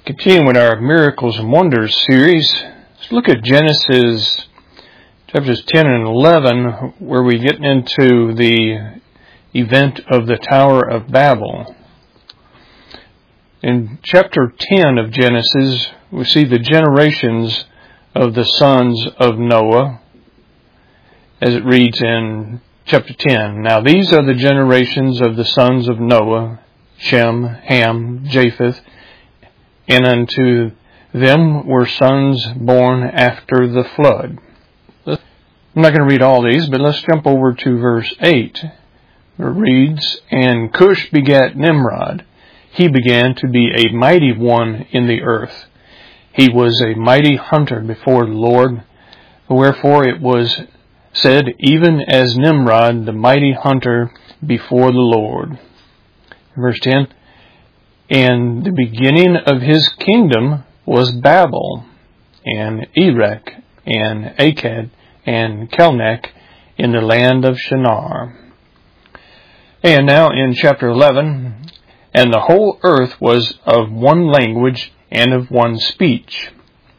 Continuing with our Miracles and Wonders series, let's look at Genesis chapters 10 and 11, where we get into the event of the Tower of Babel. In chapter 10 of Genesis, we see the generations of the sons of Noah, as it reads in chapter 10. Now these are the generations of the sons of Noah, Shem, Ham, Japheth, and unto them were sons born after the flood. I'm not going to read all these, but let's jump over to verse 8. It reads, And Cush begat Nimrod. He began to be a mighty one in the earth. He was a mighty hunter before the Lord. Wherefore it was said, even as Nimrod, the mighty hunter before the Lord. Verse 10, And the beginning of his kingdom was Babel, and Erech, and Akkad, and Calneh, in the land of Shinar. And now in chapter 11, And the whole earth was of one language and of one speech.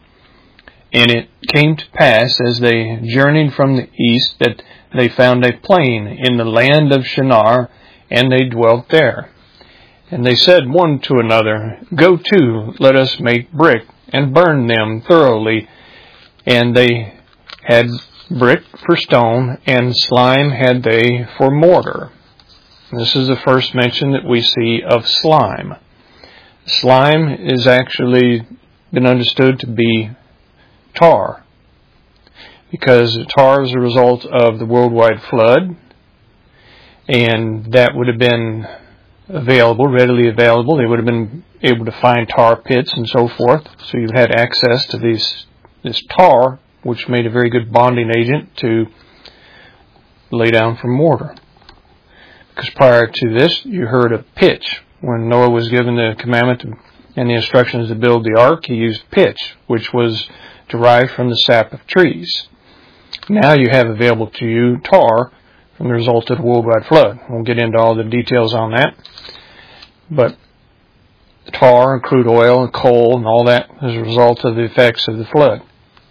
And it came to pass, as they journeyed from the east, that they found a plain in the land of Shinar, and they dwelt there. And they said one to another, Go to, let us make brick, and burn them thoroughly. And they had brick for stone, and slime had they for mortar. This is the first mention that we see of slime. Slime is actually been understood to be tar, because tar is a result of the worldwide flood, and that would have been readily available. They would have been able to find tar pits and so forth, so you had access to this tar, which made a very good bonding agent to lay down for mortar. Because prior to this, you heard of pitch. When Noah was given the commandment and the instructions to build the ark, he used pitch, which was derived from the sap of trees. Now you have available to you tar from the result of the worldwide flood. We'll get into all the details on that. But tar and crude oil and coal and all that is a result of the effects of the flood.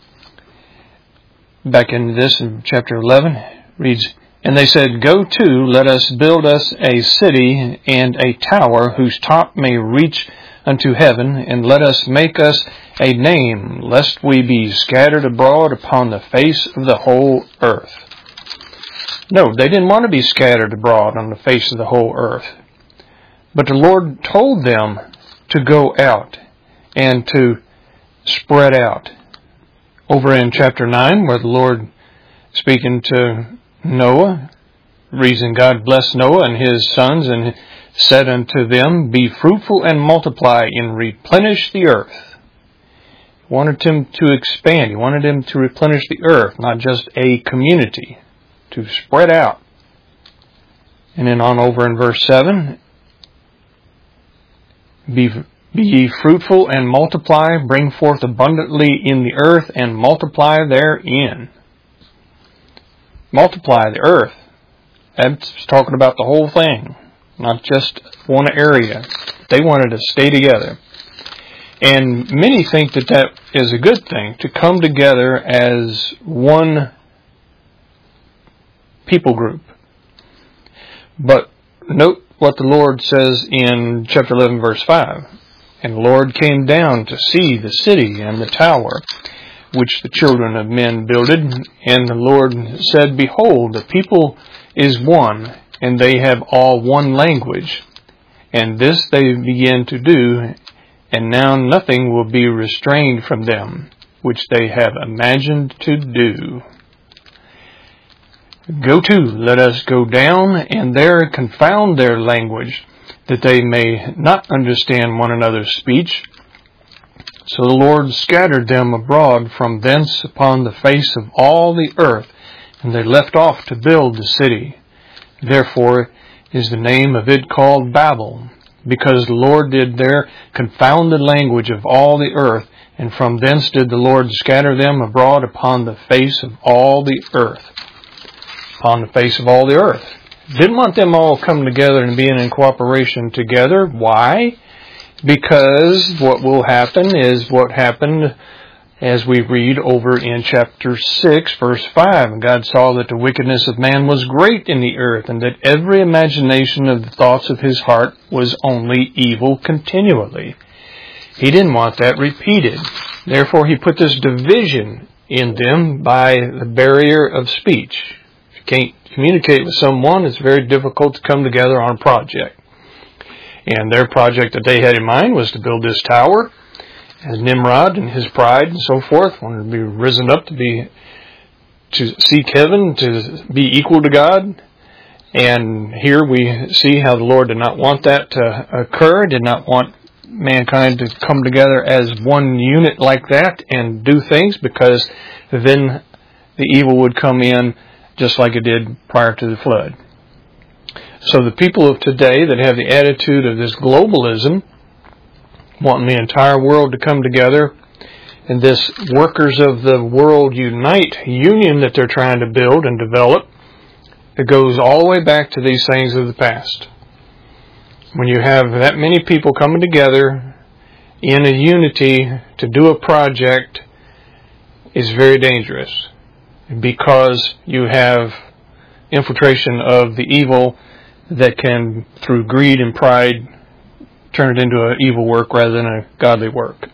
Back into this in chapter 11, reads, And they said, Go to, let us build us a city and a tower whose top may reach unto heaven, and let us make us a name, lest we be scattered abroad upon the face of the whole earth. No, they didn't want to be scattered abroad on the face of the whole earth. But the Lord told them to go out and to spread out. Over in chapter 9, where the Lord, speaking to Noah, reason God blessed Noah and his sons, and said unto them, Be fruitful and multiply, and replenish the earth. He wanted them to expand. He wanted them to replenish the earth, not just a community, to spread out. And then on over in verse 7, Be ye fruitful and multiply, bring forth abundantly in the earth, and multiply therein. Multiply the earth. That's talking about the whole thing, not just one area. They wanted to stay together. And many think that that is a good thing, to come together as one people group. But note what the Lord says in chapter 11, verse 5. And the Lord came down to see the city and the tower, which the children of men builded. And the Lord said, Behold, the people is one, and they have all one language. And this they begin to do, and now nothing will be restrained from them, which they have imagined to do. Go to, let us go down, and there confound their language, that they may not understand one another's speech. So the Lord scattered them abroad from thence upon the face of all the earth, and they left off to build the city. Therefore is the name of it called Babel, because the Lord did there confound the language of all the earth, and from thence did the Lord scatter them abroad upon the face of all the earth. Upon the face of all the earth. Didn't want them all coming together and being in cooperation together. Why? Because what will happen is what happened as we read over in chapter 6, verse 5. And God saw that the wickedness of man was great in the earth, and that every imagination of the thoughts of his heart was only evil continually. He didn't want that repeated. Therefore, he put this division in them by the barrier of speech. If you can't communicate with someone, it's very difficult to come together on a project. And their project that they had in mind was to build this tower. As Nimrod and his pride and so forth wanted to be risen up to seek heaven, to be equal to God. And here we see how the Lord did not want that to occur, did not want mankind to come together as one unit like that and do things, because then the evil would come in just like it did prior to the flood. So the people of today that have the attitude of this globalism, wanting the entire world to come together, and this workers of the world unite union that they're trying to build and develop, it goes all the way back to these things of the past. When you have that many people coming together in a unity to do a project, is very dangerous, because you have infiltration of the evil that can, through greed and pride, turn it into an evil work rather than a godly work.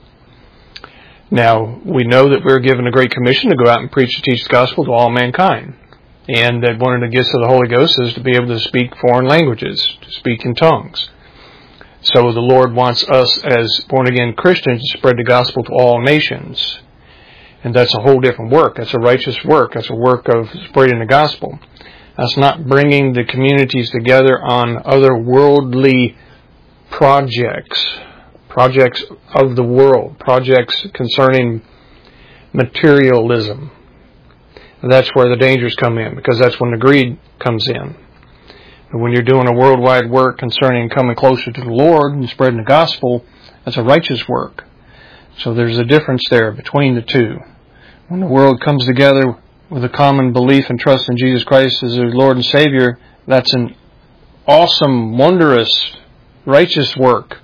Now, we know that we're given a great commission to go out and preach and teach the gospel to all mankind. And that one of the gifts of the Holy Ghost is to be able to speak foreign languages, to speak in tongues. So the Lord wants us as born-again Christians to spread the gospel to all nations. And that's a whole different work. That's a righteous work. That's a work of spreading the gospel. That's not bringing the communities together on other worldly projects of the world, projects concerning materialism. That's where the dangers come in, because that's when the greed comes in. But when you're doing a worldwide work concerning coming closer to the Lord and spreading the gospel, that's a righteous work. So there's a difference there between the two. When the world comes together with a common belief and trust in Jesus Christ as their Lord and Savior, that's an awesome, wondrous, righteous work.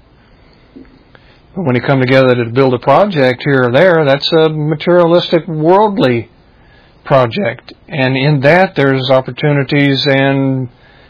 But when you come together to build a project here or there, that's a materialistic, worldly project. And in that, there's opportunities and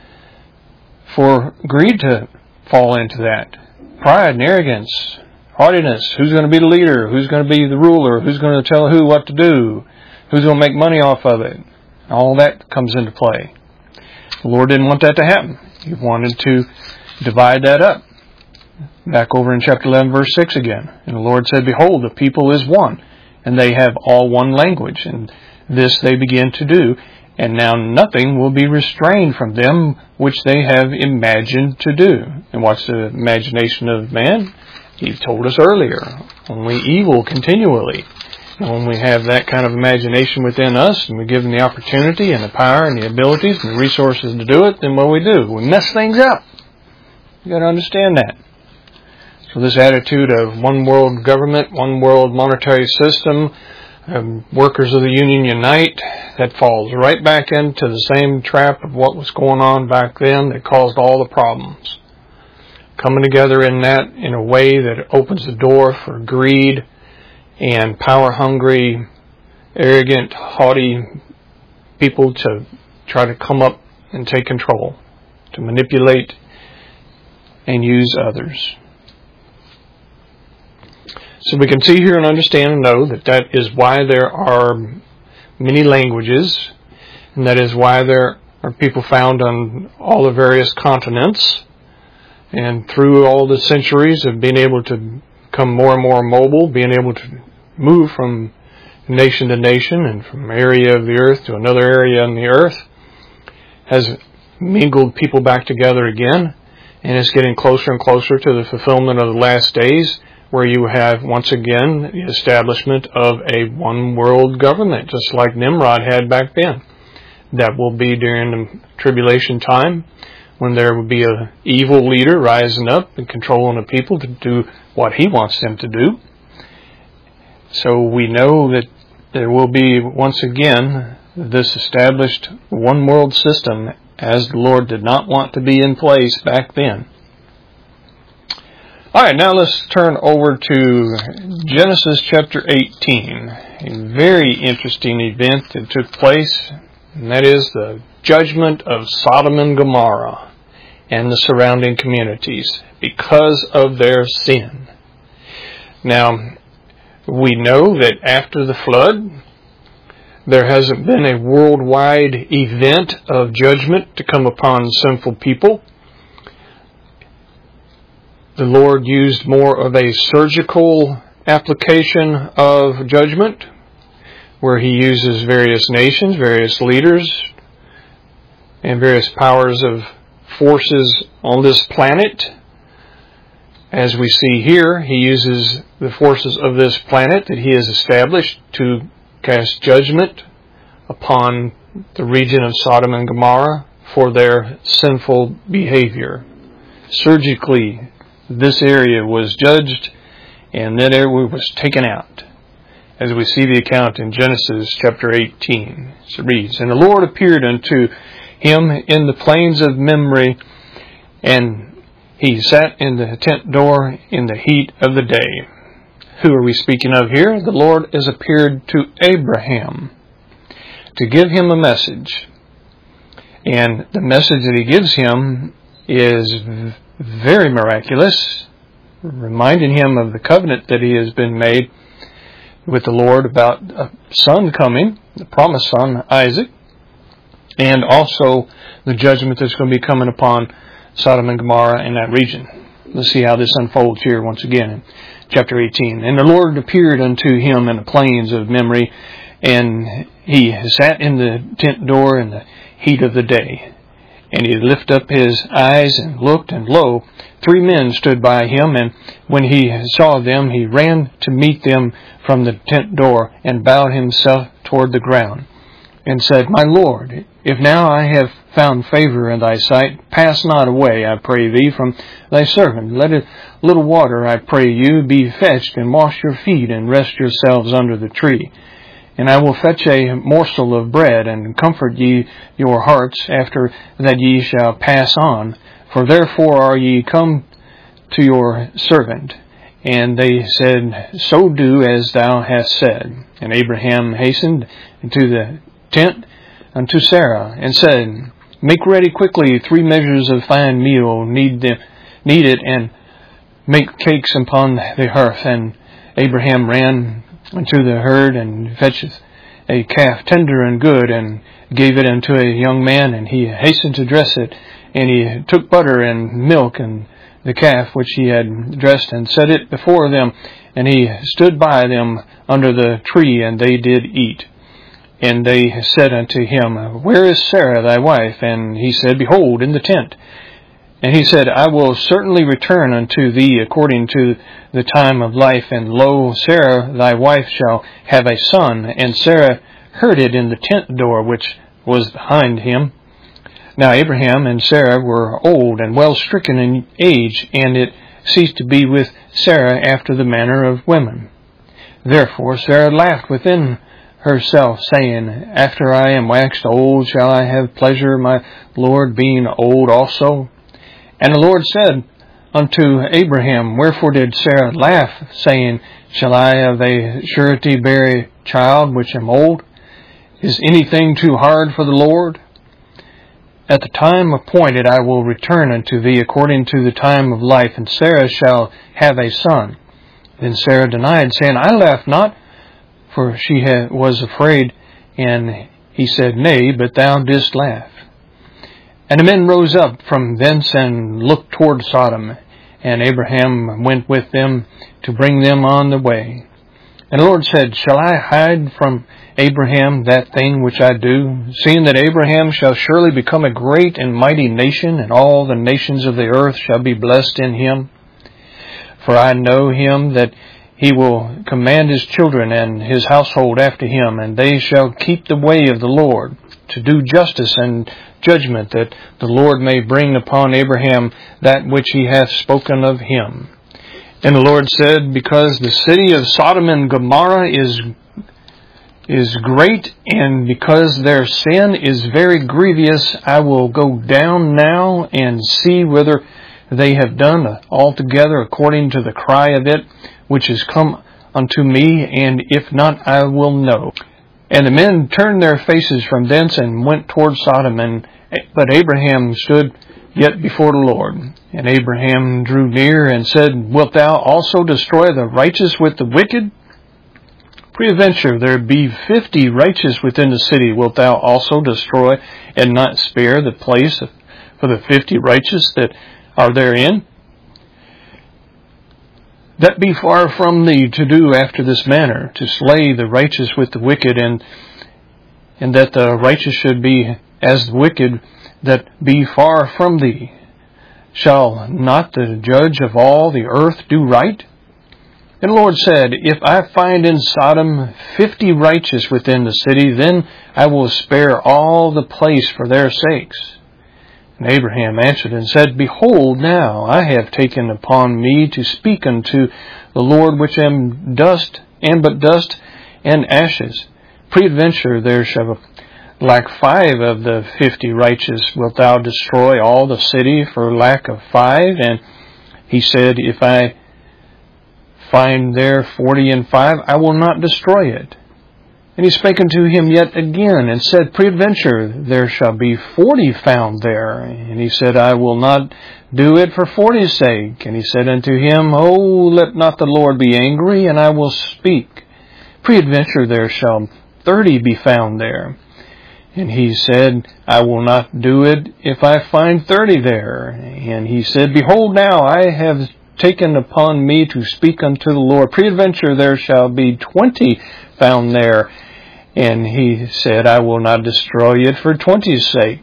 for greed to fall into that. Pride and arrogance, haughtiness. Who's going to be the leader? Who's going to be the ruler? Who's going to tell who what to do? Who's going to make money off of it? All that comes into play. The Lord didn't want that to happen. He wanted to divide that up. Back over in chapter 11, verse 6 again. And the Lord said, "Behold, the people is one, and they have all one language. And this they begin to do. And now nothing will be restrained from them which they have imagined to do." And what's the imagination of man? He told us earlier. Only evil continually. And when we have that kind of imagination within us, and we're given the opportunity and the power and the abilities and the resources to do it, then what do? We mess things up. You got to understand that. So this attitude of one world government, one world monetary system, workers of the union unite, that falls right back into the same trap of what was going on back then that caused all the problems. Coming together in that in a way that opens the door for greed and power-hungry, arrogant, haughty people to try to come up and take control, to manipulate and use others. So we can see here and understand and know that that is why there are many languages, and that is why there are people found on all the various continents, and through all the centuries of being able to become more and more mobile, being able to move from nation to nation and from area of the earth to another area on the earth, has mingled people back together again, and is getting closer and closer to the fulfillment of the last days, where you have, once again, the establishment of a one world government, just like Nimrod had back then. That will be during the tribulation time, when there will be an evil leader rising up and controlling the people to do what he wants them to do. So we know that there will be, once again, this established one world system, as the Lord did not want to be in place back then. All right, now let's turn over to Genesis chapter 18. A very interesting event that took place, and that is the judgment of Sodom and Gomorrah and the surrounding communities because of their sin. Now, we know that after the flood, there hasn't been a worldwide event of judgment to come upon sinful people. The Lord used more of a surgical application of judgment, where He uses various nations, various leaders, and various powers of forces on this planet. As we see here, He uses the forces of this planet that He has established to cast judgment upon the region of Sodom and Gomorrah for their sinful behavior. Surgically, this area was judged, and that area was taken out, as we see the account in Genesis chapter 18. So it reads, "And the Lord appeared unto him in the plains of Mamre, and he sat in the tent door in the heat of the day." Who are we speaking of here? The Lord has appeared to Abraham to give him a message. And the message that He gives him is very miraculous, reminding him of the covenant that he has been made with the Lord about a son coming, the promised son, Isaac, and also the judgment that's going to be coming upon Sodom and Gomorrah in that region. Let's see how this unfolds here once again in chapter 18. "And the Lord appeared unto him in the plains of Mamre, and he sat in the tent door in the heat of the day. And he lifted up his eyes and looked, and lo, 3 men stood by him. And when he saw them, he ran to meet them from the tent door, and bowed himself toward the ground, and said, My Lord, if now I have found favor in thy sight, pass not away, I pray thee, from thy servant. Let a little water, I pray you, be fetched, and wash your feet, and rest yourselves under the tree. And I will fetch a morsel of bread, and comfort ye your hearts, after that ye shall pass on. For therefore are ye come to your servant. And they said, So do as thou hast said. And Abraham hastened into the tent unto Sarah, and said, Make ready quickly 3 measures of fine meal, knead it, and make cakes upon the hearth. And Abraham ran unto the herd, and fetcheth a calf tender and good, and gave it unto a young man, and he hastened to dress it. And he took butter and milk, and the calf which he had dressed, and set it before them. And he stood by them under the tree, and they did eat. And they said unto him, Where is Sarah thy wife? And he said, Behold, in the tent. And he said, I will certainly return unto thee according to the time of life. And lo, Sarah thy wife shall have a son. And Sarah heard it in the tent door which was behind him. Now Abraham and Sarah were old and well stricken in age, and it ceased to be with Sarah after the manner of women. Therefore Sarah laughed within herself, saying, After I am waxed old, shall I have pleasure, my Lord being old also? And the Lord said unto Abraham, Wherefore did Sarah laugh, saying, Shall I of a surety bear a child which am old? Is anything too hard for the Lord? At the time appointed I will return unto thee according to the time of life, and Sarah shall have a son. Then Sarah denied, saying, I laughed not, for she was afraid. And he said, Nay, but thou didst laugh. And the men rose up from thence and looked toward Sodom, and Abraham went with them to bring them on the way. And the Lord said, Shall I hide from Abraham that thing which I do, seeing that Abraham shall surely become a great and mighty nation, and all the nations of the earth shall be blessed in him? For I know him that he will command his children and his household after him, and they shall keep the way of the Lord, to do justice and judgment, that the Lord may bring upon Abraham that which he hath spoken of him. And the Lord said, Because the city of Sodom and Gomorrah is great, and because their sin is very grievous, I will go down now and see whether they have done altogether according to the cry of it, which is come unto me, and if not, I will know. And the men turned their faces from thence and went toward Sodom, but Abraham stood yet before the Lord. And Abraham drew near and said, Wilt thou also destroy the righteous with the wicked? Peradventure there be 50 righteous within the city. Wilt thou also destroy and not spare the place for the 50 righteous that are therein? That be far from thee to do after this manner, to slay the righteous with the wicked, and that the righteous should be as the wicked that be far from thee. Shall not the judge of all the earth do right? And the Lord said, If I find in Sodom 50 righteous within the city, then I will spare all the place for their sakes. And Abraham answered and said, Behold, now I have taken upon me to speak unto the Lord, which am dust, and but dust and ashes. Peradventure there shall lack 5 of the 50 righteous. Wilt thou destroy all the city for lack of 5? And he said, If I find there 40 and 5, I will not destroy it. And he spake unto him yet again, and said, Peradventure there shall be 40 found there. And he said, I will not do it for 40's sake. And he said unto him, Oh, let not the Lord be angry, and I will speak. Peradventure there shall 30 be found there. And he said, I will not do it if I find 30 there. And he said, Behold, now I have taken upon me to speak unto the Lord. Peradventure there shall be 20 found there. And he said, I will not destroy it for 20's sake.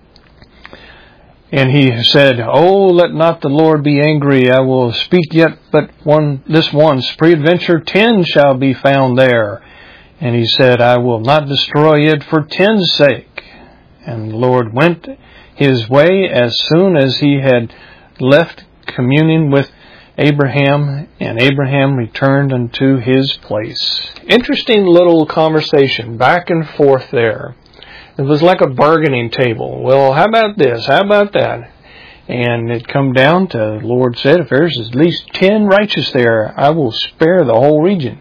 And he said, Oh, let not the Lord be angry. I will speak yet but this once. Peradventure 10 shall be found there. And he said, I will not destroy it for 10's sake. And the Lord went his way as soon as he had left communing with Abraham, and Abraham returned unto his place. Interesting little conversation back and forth there. It was like a bargaining table. Well, how about this? How about that? And it come down to, the Lord said, if there's at least 10 righteous there, I will spare the whole region.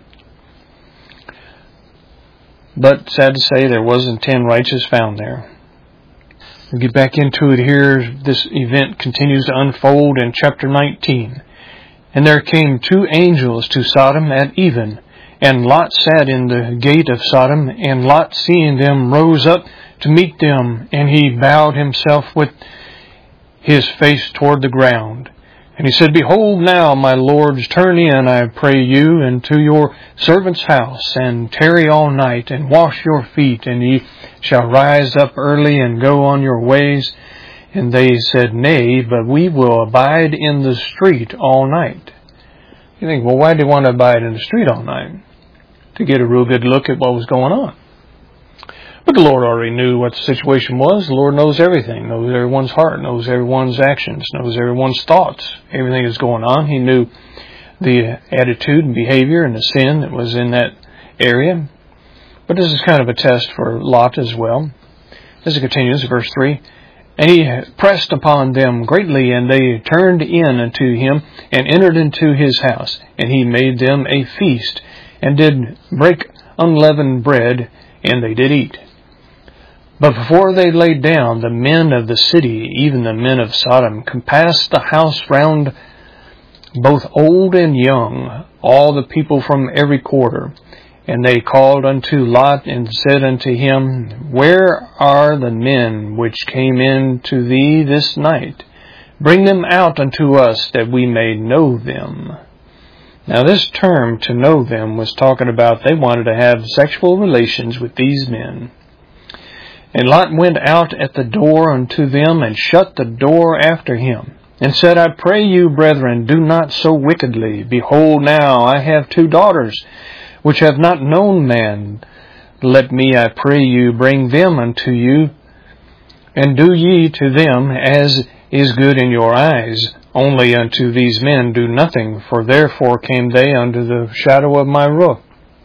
But sad to say, there wasn't 10 righteous found there. We'll get back into it here. This event continues to unfold in chapter 19. And there came 2 angels to Sodom at even, and Lot sat in the gate of Sodom, and Lot, seeing them, rose up to meet them, and he bowed himself with his face toward the ground. And he said, Behold now, my lords, turn in, I pray you, into your servant's house, and tarry all night, and wash your feet, and ye shall rise up early, and go on your ways. And they said, Nay, but we will abide in the street all night. You think, well, why did they want to abide in the street all night? To get a real good look at what was going on. But the Lord already knew what the situation was. The Lord knows everything, knows everyone's heart, knows everyone's actions, knows everyone's thoughts, everything that's going on. He knew the attitude and behavior and the sin that was in that area. But this is kind of a test for Lot as well. As it continues, verse 3, And he pressed upon them greatly, and they turned in unto him, and entered into his house. And he made them a feast, and did break unleavened bread, and they did eat. But before they laid down, the men of the city, even the men of Sodom, compassed the house round, both old and young, all the people from every quarter. And they called unto Lot, and said unto him, Where are the men which came in to thee this night? Bring them out unto us, that we may know them. Now this term, to know them, was talking about they wanted to have sexual relations with these men. And Lot went out at the door unto them, and shut the door after him, and said, I pray you, brethren, do not so wickedly. Behold, now I have 2 daughters, which have not known man. Let me, I pray you, bring them unto you, and do ye to them as is good in your eyes. Only unto these men do nothing, for therefore came they under the shadow of my roof.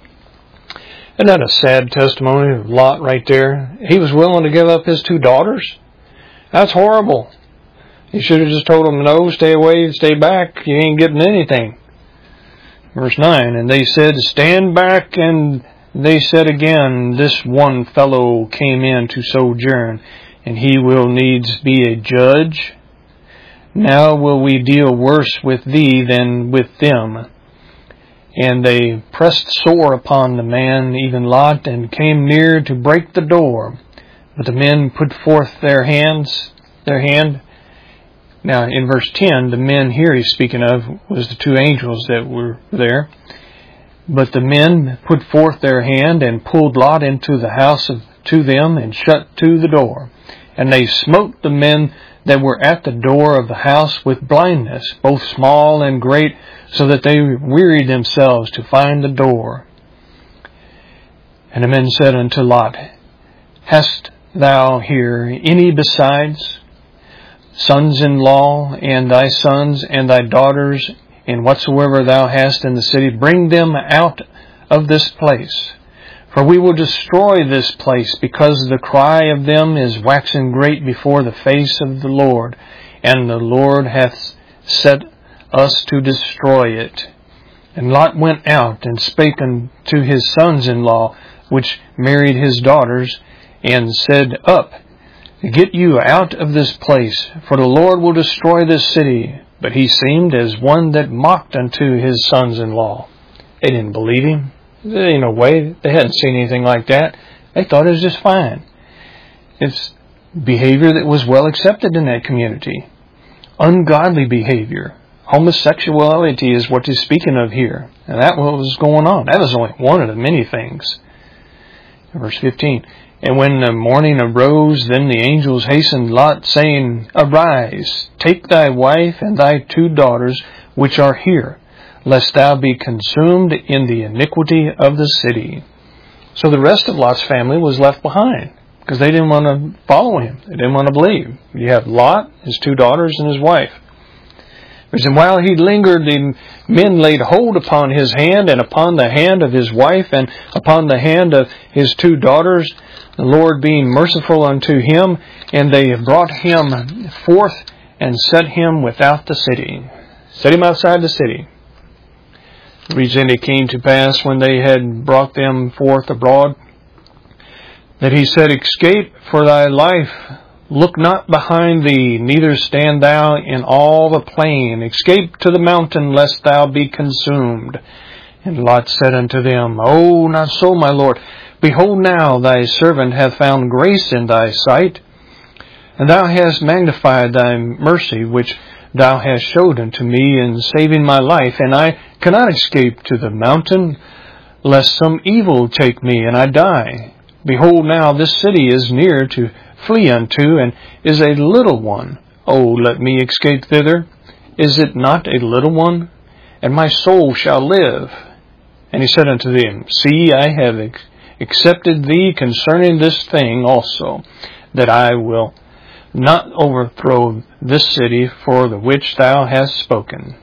Isn't that a sad testimony of Lot right there? He was willing to give up his 2 daughters? That's horrible. He should have just told them, no, stay away, stay back. You ain't getting anything. Verse 9, and they said, stand back. And they said again, this one fellow came in to sojourn, and he will needs be a judge. Now will we deal worse with thee than with them. And they pressed sore upon the man, even Lot, and came near to break the door. But the men put forth their hand. Now, in verse 10, the men here he's speaking of was the two angels that were there. But the men put forth their hand and pulled Lot into the house to them and shut to the door. And they smote the men that were at the door of the house with blindness, both small and great, so that they wearied themselves to find the door. And the men said unto Lot, hast thou here any besides sons-in-law, and thy sons and thy daughters, and whatsoever thou hast in the city, bring them out of this place. For we will destroy this place, because the cry of them is waxen great before the face of the Lord, and the Lord hath set us to destroy it. And Lot went out and spake unto his sons-in-law, which married his daughters, and said, up, get you out of this place, for the Lord will destroy this city. But he seemed as one that mocked unto his sons-in-law. They didn't believe him. There ain't no way. They hadn't seen anything like that. They thought it was just fine. It's behavior that was well accepted in that community. Ungodly behavior. Homosexuality is what he's speaking of here. And that was going on. That was only one of the many things. Verse 15. And when the morning arose, then the angels hastened Lot, saying, arise, take thy wife and thy two daughters, which are here, lest thou be consumed in the iniquity of the city. So the rest of Lot's family was left behind, because they didn't want to follow him. They didn't want to believe. You have Lot, his two daughters, and his wife. And while he lingered, the men laid hold upon his hand, and upon the hand of his wife, and upon the hand of his two daughters, the Lord being merciful unto him, and they brought him forth and set him without the city. Set him outside the city. It reads, and it came to pass when they had brought them forth abroad, that he said, escape for thy life. Look not behind thee, neither stand thou in all the plain. Escape to the mountain, lest thou be consumed. And Lot said unto them, O, not so, my Lord. Behold, now thy servant hath found grace in thy sight, and thou hast magnified thy mercy, which thou hast showed unto me in saving my life. And I cannot escape to the mountain, lest some evil take me, and I die. Behold, now this city is near to flee unto, and is a little one. O, let me escape thither. Is it not a little one? And my soul shall live. And he said unto them, see, I have accepted thee concerning this thing also, that I will not overthrow this city for the which thou hast spoken.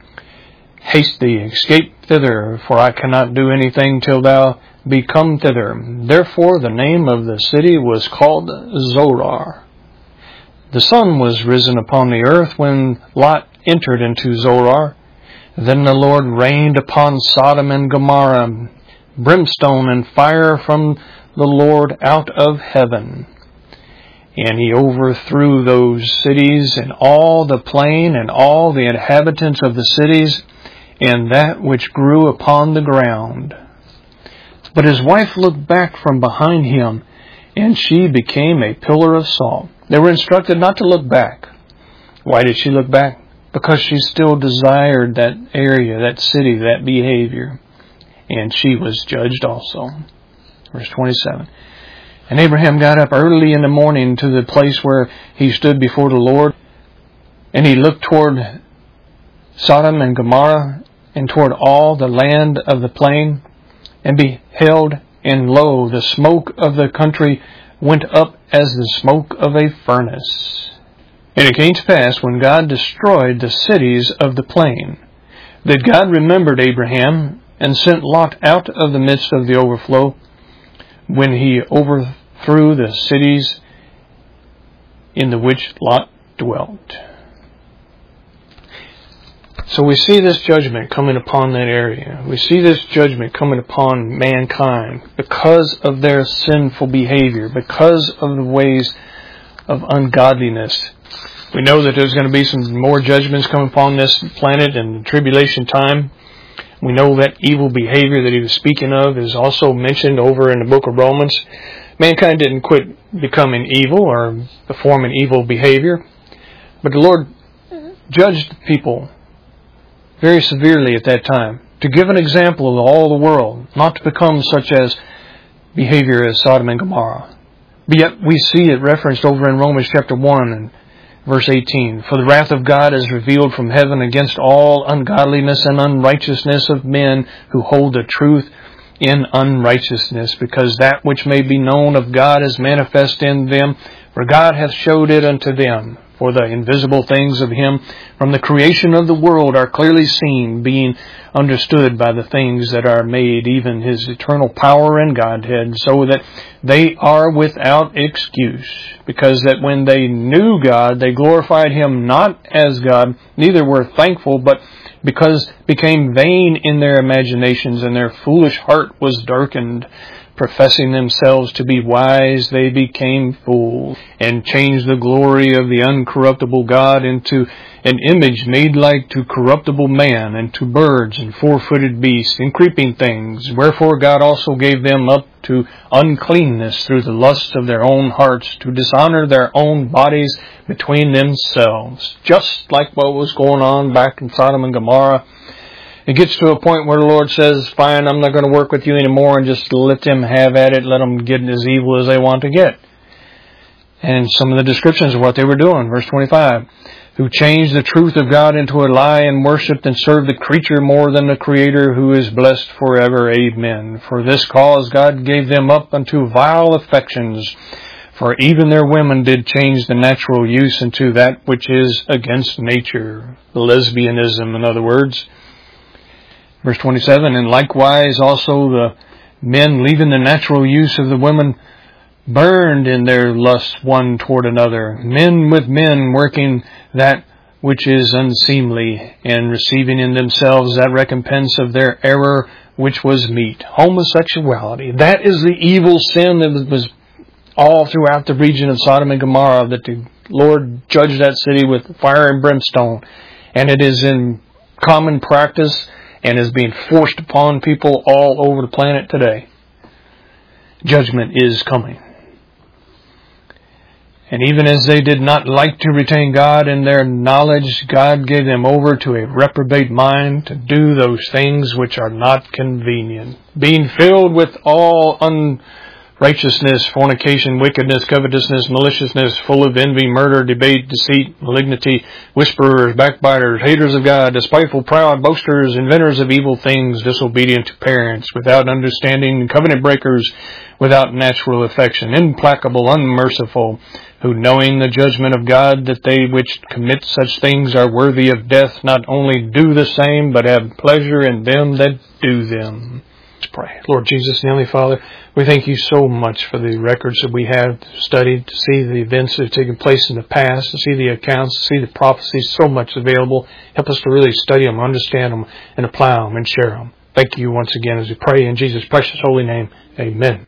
Haste thee, escape thither, for I cannot do anything till thou be come thither. Therefore the name of the city was called Zoar. The sun was risen upon the earth when Lot entered into Zoar. Then the Lord rained upon Sodom and Gomorrah brimstone and fire from the Lord out of heaven. And he overthrew those cities and all the plain and all the inhabitants of the cities and that which grew upon the ground. But his wife looked back from behind him, and she became a pillar of salt. They were instructed not to look back. Why did she look back? Because she still desired that area, that city, that behavior. And she was judged also. Verse 27. And Abraham got up early in the morning to the place where he stood before the Lord. And he looked toward Sodom and Gomorrah, and toward all the land of the plain, and beheld, and lo, the smoke of the country went up as the smoke of a furnace. And it came to pass, when God destroyed the cities of the plain, that God remembered Abraham, and sent Lot out of the midst of the overflow, when he overthrew the cities in the which Lot dwelt. So we see this judgment coming upon that area. We see this judgment coming upon mankind because of their sinful behavior, because of the ways of ungodliness. We know that there's going to be some more judgments coming upon this planet in the tribulation time. We know that evil behavior that he was speaking of is also mentioned over in the book of Romans. Mankind didn't quit becoming evil or performing evil behavior, but the Lord judged people very severely at that time, to give an example of all the world, not to become such as behavior as Sodom and Gomorrah. But yet we see it referenced over in Romans chapter 1 and verse 18. For the wrath of God is revealed from heaven against all ungodliness and unrighteousness of men who hold the truth in unrighteousness, because that which may be known of God is manifest in them, for God hath showed it unto them. For the invisible things of Him from the creation of the world are clearly seen, being understood by the things that are made, even His eternal power and Godhead, so that they are without excuse. Because that when they knew God, they glorified Him not as God, neither were thankful, but because became vain in their imaginations, and their foolish heart was darkened. Professing themselves to be wise, they became fools, and changed the glory of the uncorruptible God into an image made like to corruptible man, and to birds, and four-footed beasts, and creeping things. Wherefore God also gave them up to uncleanness through the lust of their own hearts, to dishonor their own bodies between themselves. Just like what was going on back in Sodom and Gomorrah. It gets to a point where the Lord says, fine, I'm not going to work with you anymore, and just let them have at it, let them get as evil as they want to get. And some of the descriptions of what they were doing. Verse 25, who changed the truth of God into a lie, and worshipped and served the creature more than the Creator, who is blessed forever. Amen. For this cause God gave them up unto vile affections, for even their women did change the natural use into that which is against nature. Lesbianism, in other words. Verse 27, and likewise also the men, leaving the natural use of the women, burned in their lust one toward another, men with men, working that which is unseemly, and receiving in themselves that recompense of their error which was meet. Homosexuality. That is the evil sin that was all throughout the region of Sodom and Gomorrah, that the Lord judged that city with fire and brimstone. And it is in common practice and is being forced upon people all over the planet today. Judgment is coming. And even as they did not like to retain God in their knowledge, God gave them over to a reprobate mind to do those things which are not convenient, being filled with all unrighteousness, fornication, wickedness, covetousness, maliciousness, full of envy, murder, debate, deceit, malignity, whisperers, backbiters, haters of God, despiteful, proud, boasters, inventors of evil things, disobedient to parents, without understanding, covenant breakers, without natural affection, implacable, unmerciful, who knowing the judgment of God, that they which commit such things are worthy of death, not only do the same, but have pleasure in them that do them. Let's pray. Lord Jesus, Heavenly Father, we thank you so much for the records that we have studied, to see the events that have taken place in the past, to see the accounts, to see the prophecies, so much available. Help us to really study them, understand them, and apply them, and share them. Thank you once again as we pray in Jesus' precious holy name. Amen.